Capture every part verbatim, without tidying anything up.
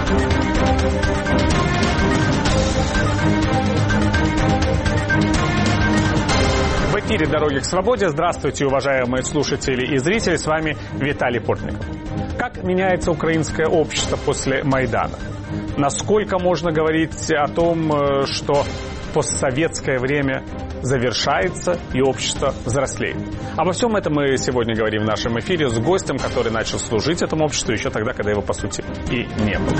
В эфире «Дороги к свободе». Здравствуйте, уважаемые слушатели и зрители. С вами Виталий Портников. Как меняется украинское общество после Майдана? Насколько можно говорить о том, что постсоветское время завершается и общество взрослеет? Обо всем этом мы сегодня говорим в нашем эфире с гостем, который начал служить этому обществу еще тогда, когда его, по сути, и не было.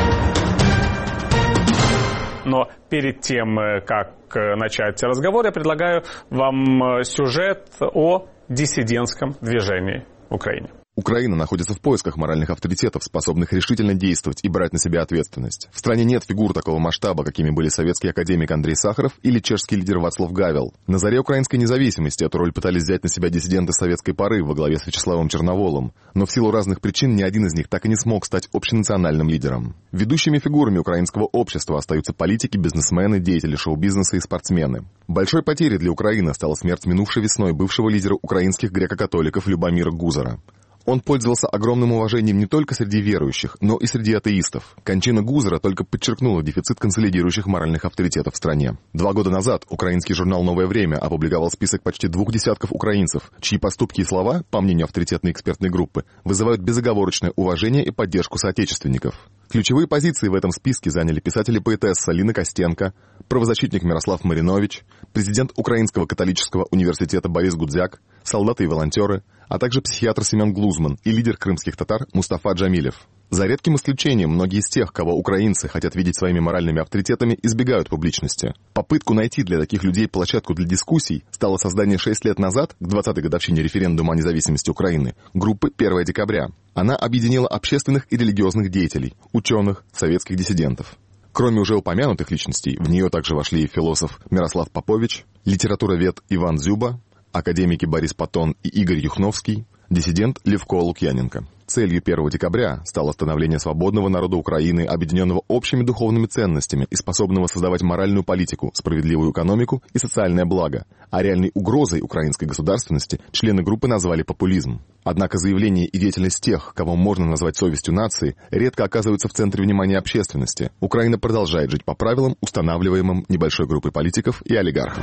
Но перед тем, как начать разговор, я предлагаю вам сюжет о диссидентском движении в Украине. Украина находится в поисках моральных авторитетов, способных решительно действовать и брать на себя ответственность. В стране нет фигур такого масштаба, какими были советский академик Андрей Сахаров или чешский лидер Вацлав Гавел. На заре украинской независимости эту роль пытались взять на себя диссиденты советской поры во главе с Вячеславом Черноволом, но в силу разных причин ни один из них так и не смог стать общенациональным лидером. Ведущими фигурами украинского общества остаются политики, бизнесмены, деятели шоу-бизнеса и спортсмены. Большой потерей для Украины стала смерть минувшей весной бывшего лидера украинских греко-католиков Любомира Гузара. Он пользовался огромным уважением не только среди верующих, но и среди атеистов. Кончина Гузара только подчеркнула дефицит консолидирующих моральных авторитетов в стране. Два года назад украинский журнал «Новое время» опубликовал список почти двух десятков украинцев, чьи поступки и слова, по мнению авторитетной экспертной группы, вызывают безоговорочное уважение и поддержку соотечественников. Ключевые позиции в этом списке заняли писатель и поэтесса Лина Костенко, правозащитник Мирослав Маринович, президент Украинского католического университета Борис Гудзяк, солдаты и волонтеры, а также психиатр Семен Глузман и лидер крымских татар Мустафа Джамилев. За редким исключением, многие из тех, кого украинцы хотят видеть своими моральными авторитетами, избегают публичности. Попытку найти для таких людей площадку для дискуссий стало создание шесть лет назад, к двадцатой годовщине референдума о независимости Украины, группы первое декабря. Она объединила общественных и религиозных деятелей, ученых, советских диссидентов. Кроме уже упомянутых личностей, в нее также вошли философ Мирослав Попович, литературовед Иван Дзюба, академики Борис Патон и Игорь Юхновский, диссидент Левко Лукьяненко. Целью первого декабря стало становление свободного народа Украины, объединенного общими духовными ценностями и способного создавать моральную политику, справедливую экономику и социальное благо. А реальной угрозой украинской государственности члены группы назвали популизм. Однако заявления и деятельность тех, кого можно назвать совестью нации, редко оказываются в центре внимания общественности. Украина продолжает жить по правилам, устанавливаемым небольшой группой политиков и олигархов.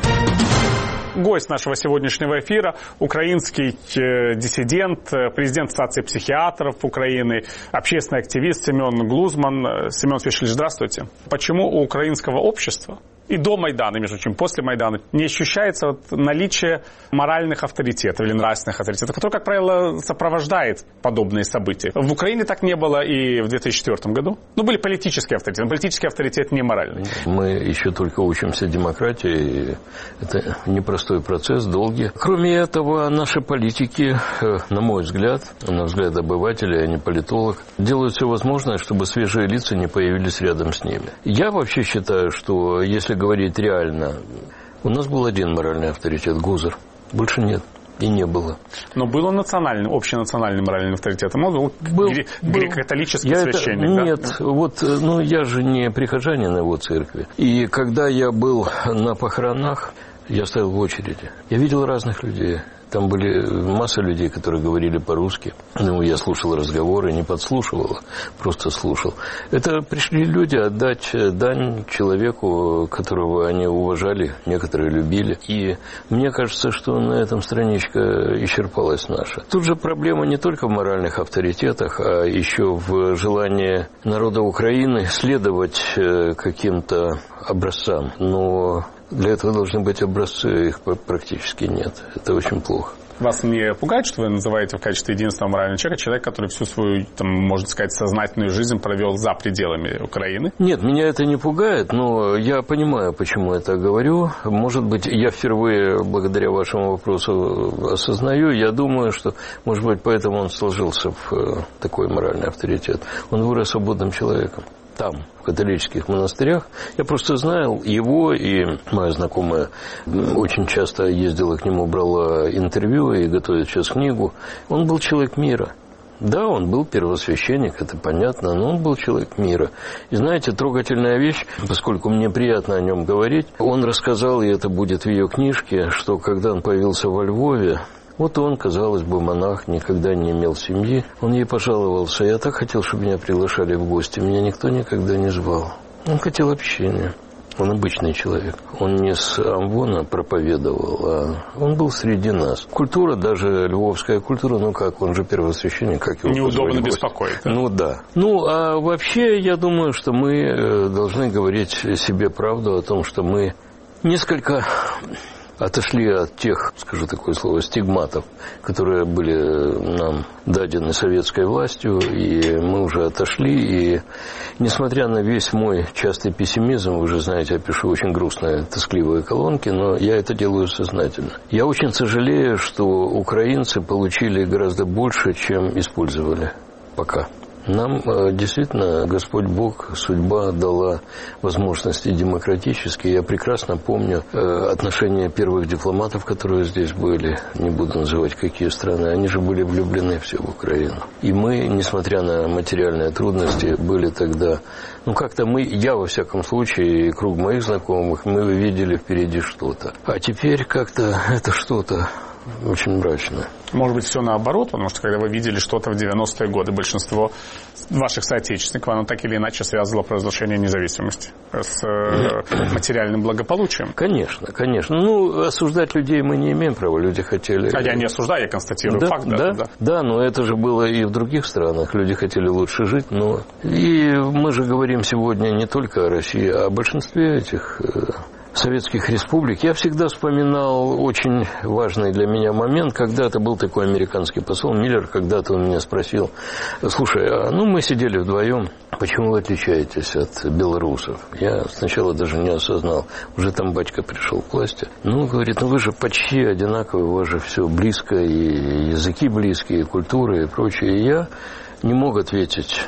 Гость нашего сегодняшнего эфира – украинский э, диссидент, э, президент Ассоциации психиатров Украины, общественный активист Семен Глузман. Семен Фишелевич, здравствуйте. Почему у украинского общества и до Майдана, между прочим, после Майдана, не ощущается вот наличие моральных авторитетов или нравственных авторитетов, которые, как правило, сопровождает подобные события? В Украине так не было и в две тысячи четвёртом году. Ну, были политические авторитеты, но политический авторитет не моральный. Мы еще только учимся демократии, это непростой процесс, долгий. Кроме этого, наши политики, на мой взгляд, на взгляд обывателя, а не политолог, делают все возможное, чтобы свежие лица не появились рядом с ними. Я вообще считаю, что если говорить реально, у нас был один моральный авторитет – Гузар. Больше нет. И не было. Но был он национальным, общенациональным моральным авторитетом. Он был, был греко-католический я священник. Это, да? Нет, вот, ну, я же не прихожанин его церкви. И когда я был на похоронах, я стоял в очереди. Я видел разных людей. Там были масса людей, которые говорили по-русски. Ну, я слушал разговоры, не подслушивал, просто слушал. Это пришли люди отдать дань человеку, которого они уважали, некоторые любили. И мне кажется, что на этом страничка исчерпалась наша. Тут же проблема не только в моральных авторитетах, а еще в желании народа Украины следовать каким-то образцам. Но для этого должны быть образцы, их практически нет. Это очень плохо. Вас не пугает, что вы называете в качестве единственного морального человека человека, который всю свою, там, можно сказать, сознательную жизнь провел за пределами Украины? Нет, меня это не пугает, но я понимаю, почему я так говорю. Может быть, я впервые, благодаря вашему вопросу, осознаю. Я думаю, что, может быть, поэтому он сложился в такой моральный авторитет. Он вырос свободным человеком. Там, в католических монастырях. Я просто знал его, и моя знакомая очень часто ездила к нему, брала интервью и готовит сейчас книгу. Он был человек мира. Да, он был первосвященник, это понятно, но он был человек мира. И знаете, трогательная вещь, поскольку мне приятно о нем говорить, он рассказал, и это будет в ее книжке, что когда он появился во Львове, Вот он, казалось бы, монах, никогда не имел семьи. Он ей пожаловался: я так хотел, чтобы меня приглашали в гости. Меня никто никогда не звал. Он хотел общения. Он обычный человек. Он не с Амвона проповедовал, а он был среди нас. Культура, даже львовская культура, ну как, он же первосвященник, как его неудобно беспокоить. Да? Ну да. Ну, а вообще, я думаю, что мы должны говорить себе правду о том, что мы несколько отошли от тех, скажу такое слово, стигматов, которые были нам дадены советской властью, и мы уже отошли, и несмотря на весь мой частый пессимизм, вы же знаете, я пишу очень грустные, тоскливые колонки, но я это делаю сознательно. Я очень сожалею, что украинцы получили гораздо больше, чем использовали пока. Нам действительно Господь Бог, судьба дала возможности демократические. Я прекрасно помню отношения первых дипломатов, которые здесь были. Не буду называть, какие страны. Они же были влюблены все в Украину. И мы, несмотря на материальные трудности, были тогда... Ну, как-то мы, я во всяком случае, и круг моих знакомых, мы видели впереди что-то. А теперь как-то это что-то очень мрачно. Может быть, все наоборот, потому что когда вы видели что-то в девяностые годы, большинство ваших соотечественников, оно так или иначе связывало провозглашение независимости с э, материальным благополучием. Конечно, конечно. Ну, осуждать людей мы не имеем права, люди хотели... А я не осуждаю, я констатирую да, факт. Да, да, да. да, но это же было и в других странах. Люди хотели лучше жить, но... И мы же говорим сегодня не только о России, а о большинстве этих... советских республик. Я всегда вспоминал очень важный для меня момент. Когда-то был такой американский посол Миллер, когда-то он меня спросил: слушай, а ну мы сидели вдвоем, почему вы отличаетесь от белорусов? Я сначала даже не осознал. Уже там батька пришел к власти. Ну, говорит, ну вы же почти одинаковые, у вас же все близко, и языки близкие, и культуры, и прочее. И я не мог ответить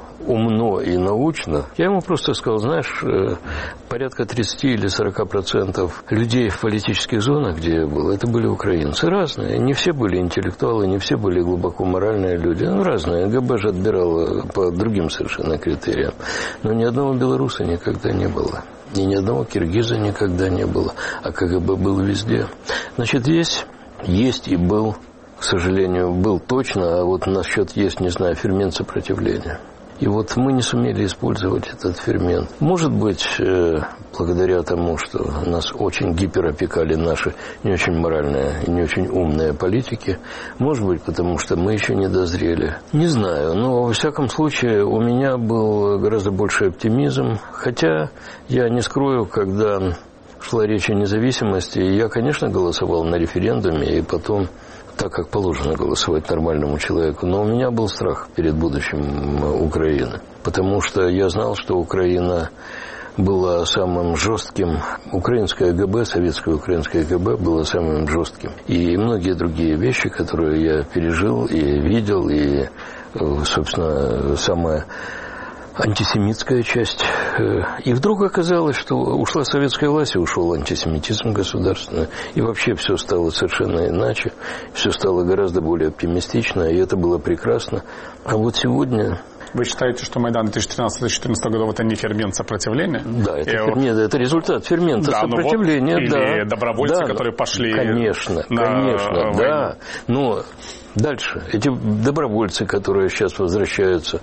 умно и научно. Я ему просто сказал: знаешь, порядка тридцать или сорок процентов людей в политических зонах, где я был, это были украинцы. Разные. Не все были интеллектуалы, не все были глубоко моральные люди. Ну, разные. ГБ же отбирало по другим совершенно критериям. Но ни одного белоруса никогда не было. И ни одного киргиза никогда не было. А КГБ был везде. Значит, есть, есть и был, к сожалению, был точно, а вот насчет есть, не знаю, фермент сопротивления. И вот мы не сумели использовать этот фермент. Может быть, благодаря тому, что нас очень гиперопекали наши не очень моральные и не очень умные политики. Может быть, потому что мы еще не дозрели. Не знаю, но во всяком случае у меня был гораздо больше оптимизм. Хотя, я не скрою, когда шла речь о независимости, я, конечно, голосовал на референдуме, и потом... так, как положено голосовать нормальному человеку. Но у меня был страх перед будущим Украины. Потому что я знал, что Украина была самым жестким. Украинское ГБ, советское украинское ГБ было самым жестким. И многие другие вещи, которые я пережил и видел, и, собственно, самое... антисемитская часть. И вдруг оказалось, что ушла советская власть, и ушел антисемитизм государственный. И вообще все стало совершенно иначе. Все стало гораздо более оптимистично, и это было прекрасно. А вот сегодня... Вы считаете, что Майдан две тысячи тринадцатого — две тысячи четырнадцатого годов — это не фермент сопротивления? Да, это, фермент, это результат фермента да, сопротивления. Ну вот, да. Или добровольцы, да, которые пошли конечно, на конечно, войну. Да. Но дальше. Эти добровольцы, которые сейчас возвращаются,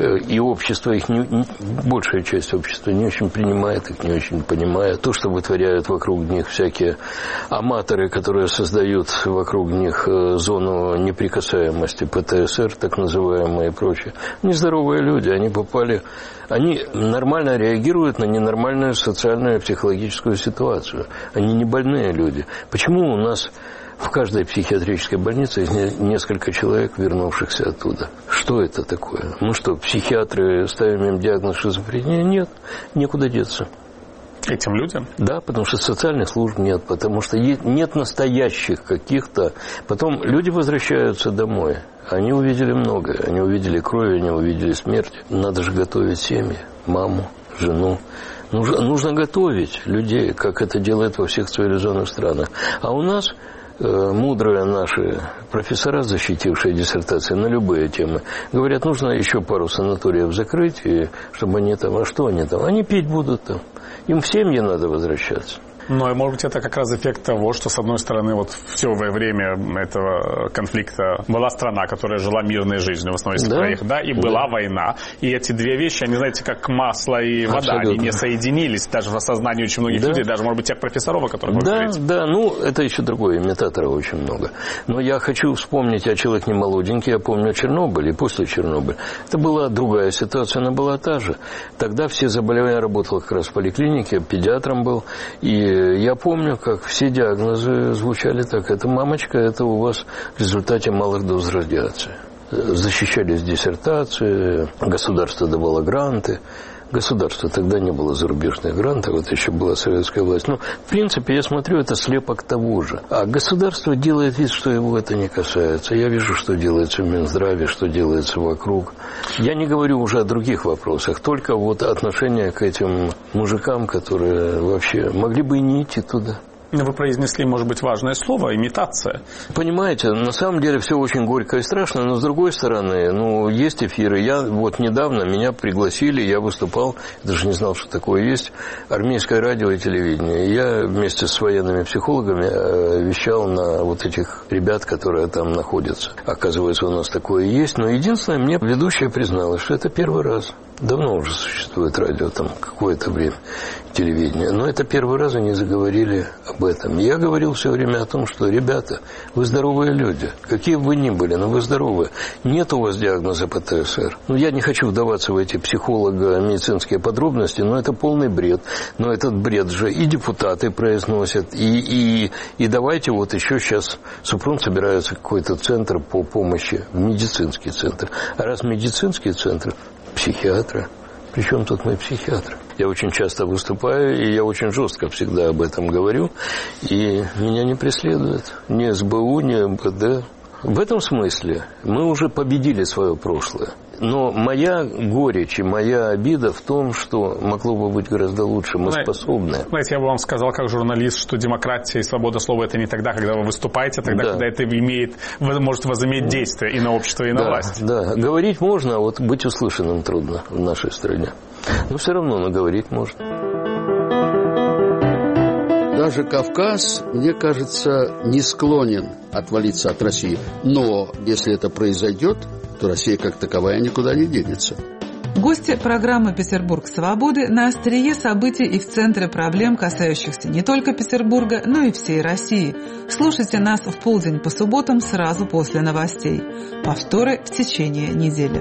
и общество их, не, не, большая часть общества не очень принимает их, не очень понимает. То, что вытворяют вокруг них всякие аматоры, которые создают вокруг них зону неприкасаемости, ПТСР, так называемые, и прочее. Нездоровые люди, они попали... Они нормально реагируют на ненормальную социальную и психологическую ситуацию. Они не больные люди. Почему у нас... в каждой психиатрической больнице есть несколько человек, вернувшихся оттуда? Что это такое? Мы что, психиатры, ставим им диагноз шизофрения? Нет, некуда деться. Этим людям? Да, потому что социальных служб нет, потому что нет настоящих каких-то... Потом люди возвращаются домой. Они увидели многое. Они увидели кровь, они увидели смерть. Надо же готовить семьи, маму, жену. Нужно, нужно готовить людей, как это делают во всех цивилизованных странах. А у нас... мудрые наши профессора, защитившие диссертации на любые темы, говорят, нужно еще пару санаториев закрыть, и чтобы они там... А что они там? Они пить будут там. Им в семьи надо возвращаться. Но, может быть, это как раз эффект того, что, с одной стороны, вот все время этого конфликта была страна, которая жила мирной жизнью, в основном, если да? да, и была да. война. И эти две вещи, они, знаете, как масло и вода, абсолютно. Они не соединились даже в осознании очень многих да. людей, даже, может быть, тех профессоров, о которых вы да, говорите. Да, ну, это еще другое, имитаторов очень много. Но я хочу вспомнить, я человек не молоденький, я помню Чернобыль и после Чернобыля. Это была другая ситуация, она была та же. Тогда все заболевания, я работал как раз в поликлинике, педиатром был, и я помню, как все диагнозы звучали так: это, мамочка, это у вас в результате малых доз радиации. Защищались диссертации, государство давало гранты. Государства тогда не было зарубежных грантов, вот еще была советская власть. Но, в принципе, я смотрю, это слепок того же. А государство делает вид, что его это не касается. Я вижу, что делается в Минздраве, что делается вокруг. Я не говорю уже о других вопросах, только вот отношение к этим мужикам, которые вообще могли бы и не идти туда. Вы произнесли, может быть, важное слово – имитация. Понимаете, на самом деле все очень горько и страшно, но с другой стороны, ну, есть эфиры. Я вот недавно, меня пригласили, я выступал, даже не знал, что такое есть, армейское радио и телевидение. Я вместе с военными психологами вещал на вот этих ребят, которые там находятся. Оказывается, у нас такое есть, но единственное, мне ведущая призналась, что это первый раз. Давно уже существует радио, там какое-то время, телевидение. Но это первый раз они заговорили об этом. Я говорил все время о том, что, ребята, вы здоровые люди. Какие бы вы ни были, но вы здоровые. Нет у вас диагноза пэ тэ эс эр. Ну, я не хочу вдаваться в эти психолого-медицинские подробности, но это полный бред. Но этот бред же и депутаты произносят, и, и, и давайте вот еще сейчас Супрун собирается какой-то центр по помощи, медицинский центр. А раз медицинский центр, психиатра. Причем тут мы психиатры? Я очень часто выступаю, и я очень жестко всегда об этом говорю. И меня не преследуют ни эс бэ у, ни эм вэ дэ. В этом смысле мы уже победили свое прошлое. Но моя горечь и моя обида в том, что могло бы быть гораздо лучше, мы знаете, способны. Знаете, я бы вам сказал, как журналист, что демократия и свобода слова – это не тогда, когда вы выступаете, а тогда, да. когда это имеет, может возыметь действие и на общество, и на да, власть. Да, говорить можно, а вот быть услышанным трудно в нашей стране. Но все равно, но говорить можно. Даже Кавказ, мне кажется, не склонен отвалиться от России. Но если это произойдет, то Россия как таковая никуда не денется. Гости программы «Петербург свободы» на острие событий и в центре проблем, касающихся не только Петербурга, но и всей России. Слушайте нас в полдень по субботам сразу после новостей. Повторы в течение недели.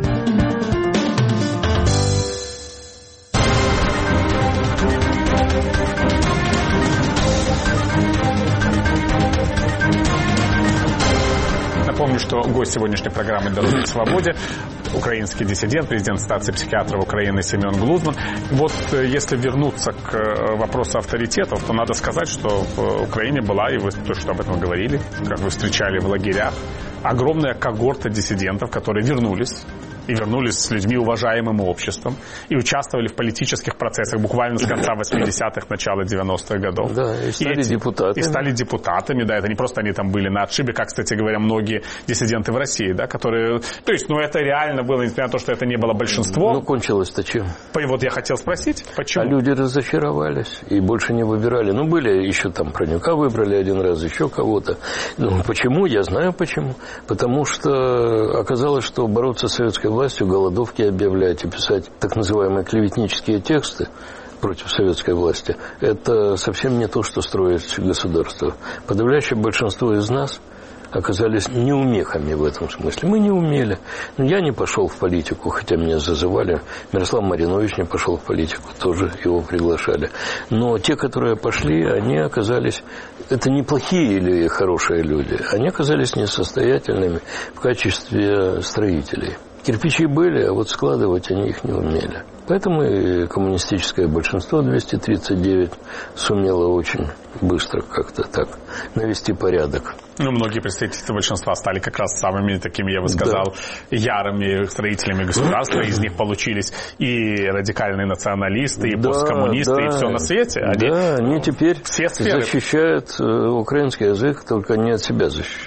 Напомню, что гость сегодняшней программы «Дорога к свободе» – украинский диссидент, президент Ассоциации психиатров Украины Семен Глузман. Вот если вернуться к вопросу авторитетов, то надо сказать, что в Украине была, и вы тоже что об этом говорили, как вы встречали в лагерях, огромная когорта диссидентов, которые вернулись. И вернулись с людьми, уважаемым обществом, и участвовали в политических процессах буквально с конца восьмидесятых, начала девяностых годов. Да, и стали и эти, депутатами. И стали депутатами, да, это не просто они там были на отшибе, как, кстати говоря, многие диссиденты в России, да, которые... То есть, ну, это реально было, несмотря на то, что это не было большинство. Ну, кончилось-то чем? И вот я хотел спросить, почему? А люди разочаровались и больше не выбирали. Ну, были еще там Пронюка выбрали один раз, еще кого-то. Ну, почему? Я знаю почему. Потому что оказалось, что бороться с советской властью, голодовки объявлять и писать так называемые клеветнические тексты против советской власти, это совсем не то, что строит государство. Подавляющее большинство из нас оказались неумехами в этом смысле. Мы не умели. Но я не пошел в политику, хотя меня зазывали. Мирослав Маринович не пошел в политику, тоже его приглашали. Но те, которые пошли, они оказались... Это не плохие или хорошие люди. Они оказались несостоятельными в качестве строителей. Кирпичи были, а вот складывать они их не умели. Поэтому и коммунистическое большинство двести тридцать девять сумело очень быстро как-то так навести порядок. Ну, многие представители большинства стали как раз самыми такими, я бы сказал, да. ярыми строителями государства. Из них получились и радикальные националисты, и да, посткоммунисты, да. и все на свете. Они, да, они теперь все сферы... защищают украинский язык, только они от себя защищают.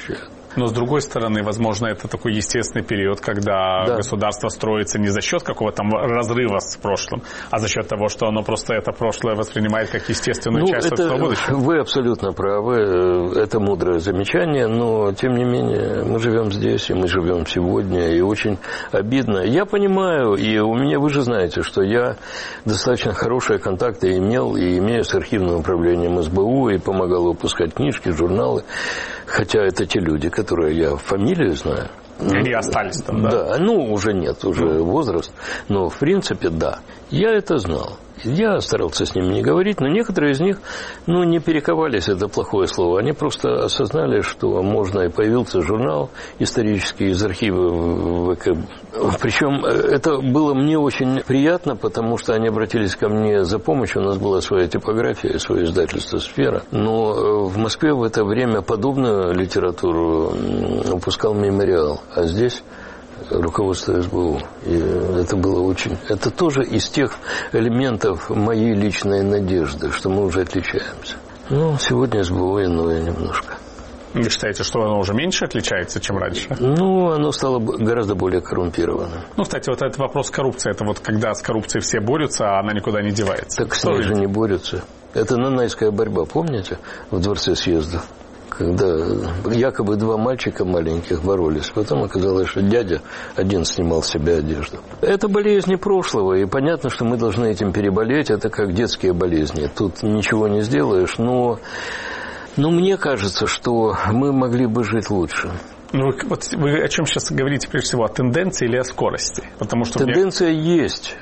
Но, с другой стороны, возможно, это такой естественный период, когда да. государство строится не за счет какого-то там разрыва с прошлым, а за счет того, что оно просто это прошлое воспринимает как естественную ну, часть это, своего будущего. Вы абсолютно правы. Это мудрое замечание, но, тем не менее, мы живем здесь, и мы живем сегодня, и очень обидно. Я понимаю, и у меня, вы же знаете, что я достаточно хорошие контакты имел и имею с архивным управлением эс бэ у, и помогал выпускать книжки, журналы, хотя это те люди, которые я фамилию знаю. Они остались там, да? Да, ну, уже нет, уже ну. возраст, но, в принципе, да, я это знал. Я старался с ними не говорить, но некоторые из них, ну, не перековались, это плохое слово. Они просто осознали, что можно, и появился журнал исторический из архива вэ ка. Причем это было мне очень приятно, потому что они обратились ко мне за помощью. У нас была своя типография, свое издательство «Сфера». Но в Москве в это время подобную литературу выпускал «Мемориал», а здесь руководство эс бэ у. И это было очень... Это тоже из тех элементов моей личной надежды, что мы уже отличаемся. Ну, сегодня эс бэ у иное немножко. Вы считаете, что оно уже меньше отличается, чем раньше? Ну, оно стало гораздо более коррумпированным. Ну, кстати, вот этот вопрос коррупции, это вот когда с коррупцией все борются, а она никуда не девается. Так с ней же не борются. Это нанайская борьба, помните, в Дворце съездов? Когда якобы два мальчика маленьких боролись. Потом оказалось, что дядя один снимал с себя одежду. Это болезни прошлого, и понятно, что мы должны этим переболеть. Это как детские болезни. Тут ничего не сделаешь, но, но мне кажется, что мы могли бы жить лучше. Ну, вот вы о чем сейчас говорите, прежде всего, о тенденции или о скорости? Потому что тенденция мне... есть,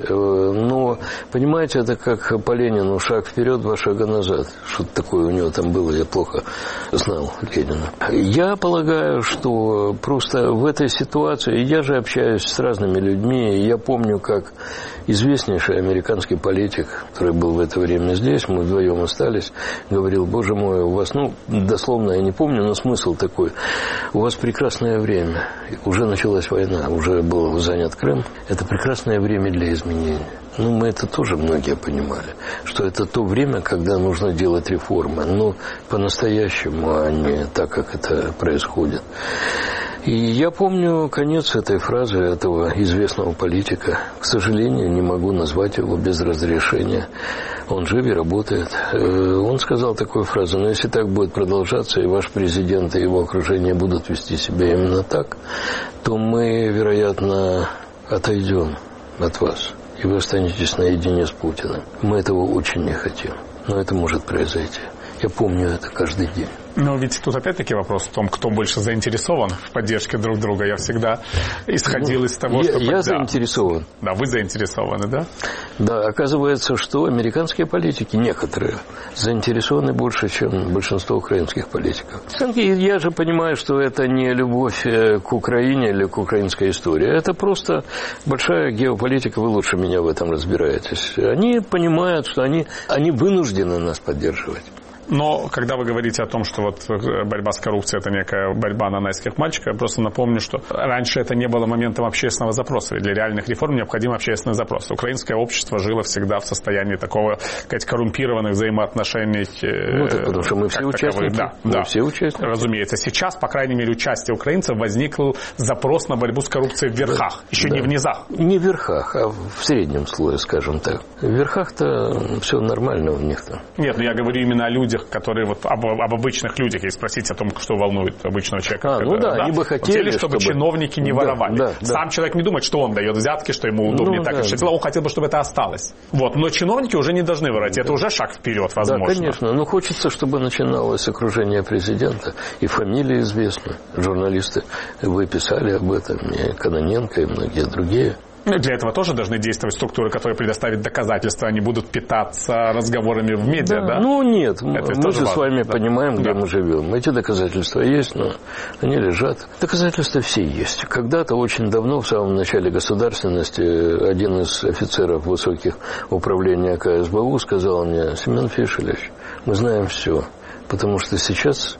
но, понимаете, это как по Ленину: шаг вперед, два шага назад. Что-то такое у него там было, я плохо знал Ленина. Я полагаю, что просто в этой ситуации, я же общаюсь с разными людьми, и я помню, как известнейший американский политик, который был в это время здесь, мы вдвоем остались, говорил: боже мой, у вас, ну, дословно я не помню, но смысл такой: у вас прекрасный прекрасное время. Уже началась война, уже был занят Крым. Это прекрасное время для изменений. Ну, мы это тоже многие понимали, что это то время, когда нужно делать реформы. Но по-настоящему, а не так, как это происходит. И я помню конец этой фразы этого известного политика. К сожалению, не могу назвать его без разрешения. Он жив и работает. Он сказал такую фразу: но если так будет продолжаться, и ваш президент и его окружение будут вести себя именно так, то мы, вероятно, отойдем от вас, и вы останетесь наедине с Путиным. Мы этого очень не хотим, но это может произойти. Я помню это каждый день. Но ведь тут опять-таки вопрос в том, кто больше заинтересован в поддержке друг друга. Я всегда исходил ну, из того, я, что... Я да, заинтересован. Да, вы заинтересованы, да? Да, оказывается, что американские политики, некоторые, заинтересованы больше, чем большинство украинских политиков. Я же понимаю, что это не любовь к Украине или к украинской истории. Это просто большая геополитика, вы лучше меня в этом разбираетесь. Они понимают, что они, они вынуждены нас поддерживать. Но когда вы говорите о том, что вот борьба с коррупцией – это некая борьба нанайских мальчиков, я просто напомню, что раньше это не было моментом общественного запроса. Ведь для реальных реформ необходим общественный запрос. Украинское общество жило всегда в состоянии такого, сказать, коррумпированных взаимоотношений. Ну, это потому что мы все участники. Да, мы да, все участники. Разумеется. Сейчас, по крайней мере, участие украинцев возникл запрос на борьбу с коррупцией в верхах, еще да. не в низах. Не в верхах, а в среднем слое, скажем так. В верхах-то все нормально у них-то. Нет, но я говорю именно о людях, которые вот об, об обычных людях, и спросить о том, что волнует обычного человека. А, ну да, да, они бы хотели, хотели чтобы, чтобы чиновники не воровали. Да, да, Сам да. человек не думает, что он дает взятки, что ему удобнее ну, так да. решить. Он хотел бы, чтобы это осталось. Вот. Но чиновники уже не должны воровать. Да. Это уже шаг вперед, возможно. Да, конечно. Но хочется, чтобы начиналось с окружения президента. И фамилии известны. Журналисты, вы писали об этом, и Кононенко, и многие другие. Для этого тоже должны действовать структуры, которые предоставят доказательства, они будут питаться разговорами в медиа, да? да? Ну, нет, это мы же важно. С вами да. понимаем, где да. мы живем. Эти доказательства есть, но они лежат. Доказательства все есть. Когда-то, очень давно, в самом начале государственности, один из офицеров высоких управления ка эс бэ у сказал мне: Семен Фишелевич, мы знаем все, потому что сейчас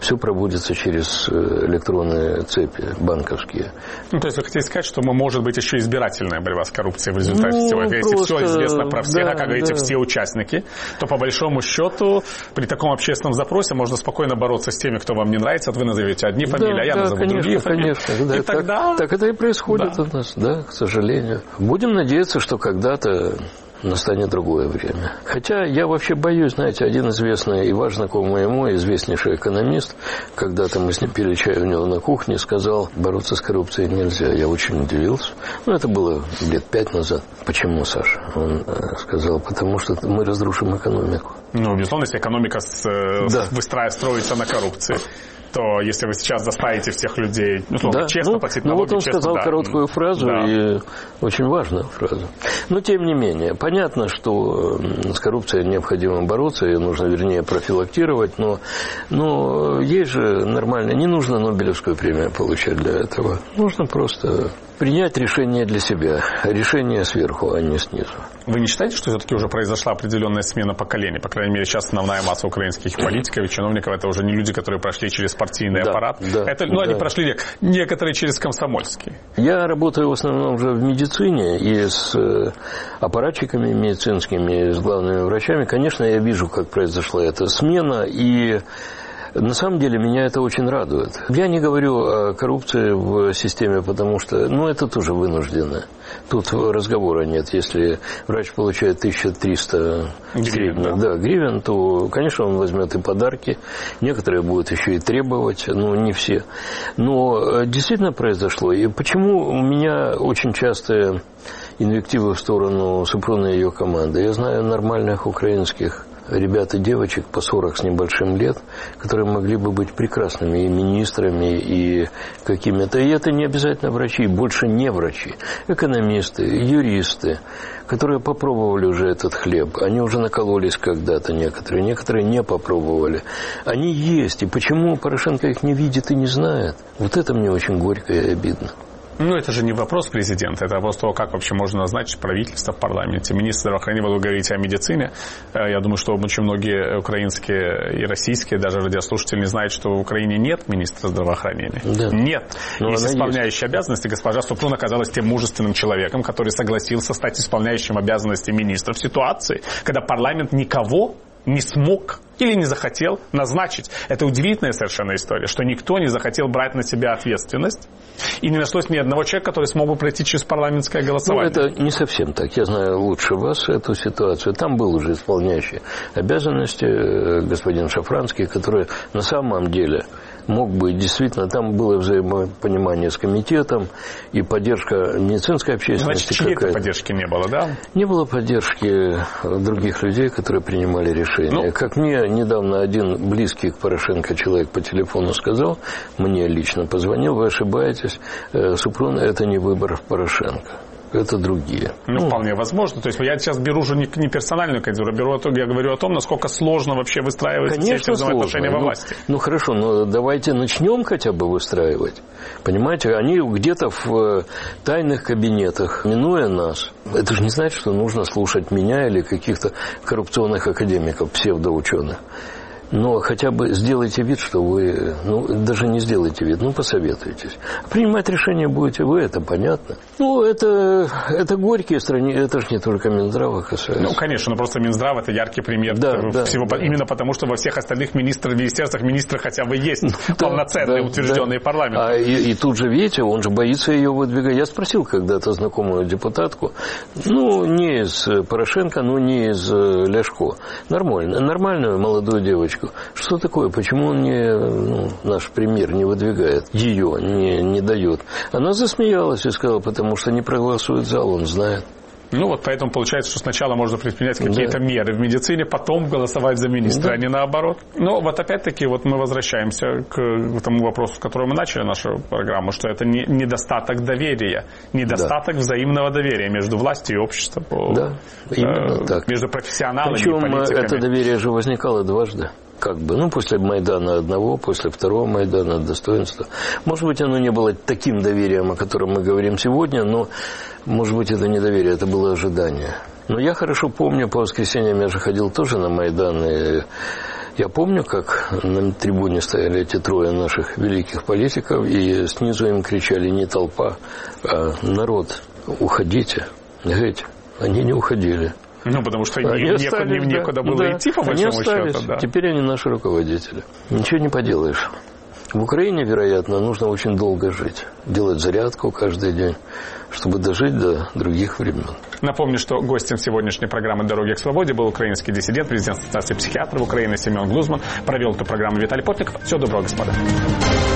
все проводится через электронные цепи банковские. Ну, то есть вы хотите сказать, что, может быть, еще избирательная борьба с коррупцией в результате ну, всего этого? Если просто... все известно про всех, да, как говорите, да. все участники, то по большому счету при таком общественном запросе можно спокойно бороться с теми, кто вам не нравится. Вот вы назовете одни фамилии, да, а я да, назову конечно, другие фамилии. Конечно, да, и так, тогда... так это и происходит да. у нас, да, к сожалению. Будем надеяться, что когда-то настанет другое время. Хотя я вообще боюсь, знаете, один известный и ваш знакомый мой, известнейший экономист, когда-то мы с ним пили чай у него на кухне, сказал, бороться с коррупцией нельзя. Я очень удивился. Ну, это было лет пять назад. Почему, Саша? Он сказал, потому что мы разрушим экономику. Ну, безусловно, если экономика с, да. выстраивается, строится на коррупции, то если вы сейчас заставите всех людей, ну, словно, да. честно ну, платить ну, налоги, вот он честно, сказал да. короткую фразу да. и очень важную фразу. Но, тем не менее, понятно, что с коррупцией необходимо бороться, ее нужно, вернее, профилактировать, но, но есть же нормально, не нужно Нобелевскую премию получать для этого. Нужно просто принять решение для себя, решение сверху, а не снизу. Вы не считаете, что все-таки уже произошла определенная смена поколений? По крайней мере, сейчас основная масса украинских политиков и чиновников – это уже не люди, которые прошли через партийный да, аппарат. Да, это, ну, да. они прошли некоторые через комсомольский. Я работаю в основном уже в медицине и с аппаратчиками медицинскими, и с главными врачами. Конечно, я вижу, как произошла эта смена, и на самом деле меня это очень радует. Я не говорю о коррупции в системе, потому что, ну, это тоже вынужденно. Тут разговора нет. Если врач получает тысяча триста гривен, да. Да, гривен, то, конечно, он возьмет и подарки. Некоторые будут еще и требовать, но не все. Но действительно произошло. И почему у меня очень частые инвективы в сторону Супруны и ее команды? Я знаю нормальных украинских ребят и девочек по сорок с небольшим лет, которые могли бы быть прекрасными и министрами, и какими-то. И это не обязательно врачи, больше не врачи. Экономисты, юристы, которые попробовали уже этот хлеб. Они уже накололись когда-то некоторые, некоторые не попробовали. Они есть. И почему Порошенко их не видит и не знает? Вот это мне очень горько и обидно. Ну, это же не вопрос президента, это вопрос того, как вообще можно назначить правительство в парламенте. Министр здравоохранения, вы говорите о медицине. Я думаю, что очень многие украинские и российские, даже радиослушатели, не знают, что в Украине нет министра здравоохранения. Да. Нет. Но есть исполняющий есть. обязанности. Госпожа Супрун оказалась тем мужественным человеком, который согласился стать исполняющим обязанности министра в ситуации, когда парламент никого не смог или не захотел назначить. Это удивительная совершенно история, что никто не захотел брать на себя ответственность, и не нашлось ни одного человека, который смог бы пройти через парламентское голосование. Ну, это не совсем так. Я знаю лучше вас эту ситуацию. Там был уже исполняющий обязанности господин Шафранский, который на самом деле мог бы действительно, там было взаимопонимание с комитетом и поддержка медицинской общественности. Значит, чьей-то поддержки не было, да? Не было поддержки других людей, которые принимали решения. Ну, как мне недавно один близкий к Порошенко человек по телефону сказал, мне лично позвонил, вы ошибаетесь, Супрун – это не выбор Порошенко. Это другие. Ну, ну, вполне возможно. То есть я сейчас беру уже не, не персональную кандидатуру, беру, я говорю о том, насколько сложно вообще выстраивать все эти взаимоотношения во власти. Ну, ну, хорошо, но давайте начнем хотя бы выстраивать. Понимаете, они где-то в тайных кабинетах, минуя нас. Это же не значит, что нужно слушать меня или каких-то коррупционных академиков, псевдоученых. Но хотя бы сделайте вид, что вы, ну, даже не сделайте вид, ну, посоветуйтесь. Принимать решение будете вы, это понятно. Ну, это, это горькие страны, это же не только Минздрава касается. Ну, конечно, но просто Минздрав – это яркий пример да, всего, да, именно да. потому, что во всех остальных министрах, министерствах министры хотя бы есть да, полноценные, да, утвержденные да. парламентом. А и, и тут же, видите, он же боится ее выдвигать. Я спросил когда-то знакомую депутатку, ну, не из Порошенко, ну, не из Ляшко, нормально, нормальную молодую девочку. Что такое? Почему он не, ну, наш премьер не выдвигает ее, не, не дает? Она засмеялась и сказала, потому что не проголосует зал, он знает. Ну вот поэтому получается, что сначала можно предпринять какие-то да. меры в медицине, потом голосовать за министра, да. а не наоборот. Но вот опять-таки вот мы возвращаемся к тому вопросу, с которого мы начали нашу программу, что это не, недостаток доверия, недостаток да. взаимного доверия между властью и обществом. Да, именно э, так. Между профессионалами Причем и политиками. Это доверие же возникало дважды. Как бы, ну, после Майдана одного, после второго Майдана достоинства. Может быть, оно не было таким доверием, о котором мы говорим сегодня, но, может быть, это не доверие, это было ожидание. Но я хорошо помню, по воскресеньям я же ходил тоже на Майдан, и Я помню, как на трибуне стояли эти трое наших великих политиков, и снизу им кричали не толпа, а народ: уходите. Говорите, они не уходили. Ну, потому что они не, остались, некуда, да, некуда было да, идти, по большому счету. Да. Теперь они наши руководители. Ничего не поделаешь. В Украине, вероятно, нужно очень долго жить. Делать зарядку каждый день, чтобы дожить до других времен. Напомню, что гостем сегодняшней программы «Дороги к свободе» был украинский диссидент, президент Ассоциации психиатров Украины Семен Глузман. Провел эту программу Виталий Портников. Всего доброго, господа.